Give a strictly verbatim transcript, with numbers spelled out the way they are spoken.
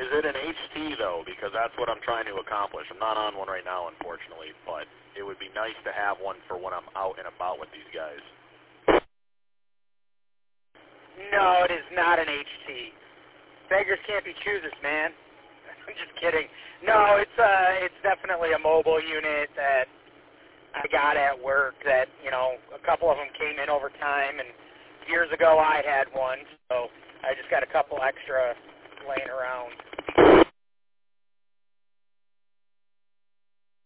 Is it an H T, though? Because that's what I'm trying to accomplish. I'm not on one right now, unfortunately, but it would be nice to have one for when I'm out and about with these guys. No, it is not an H T. Beggars can't be choosers, man. I'm just kidding. No, it's uh, it's definitely a mobile unit that I got at work that, you know, a couple of them came in over time, and years ago I had one, so I just got a couple extra laying around.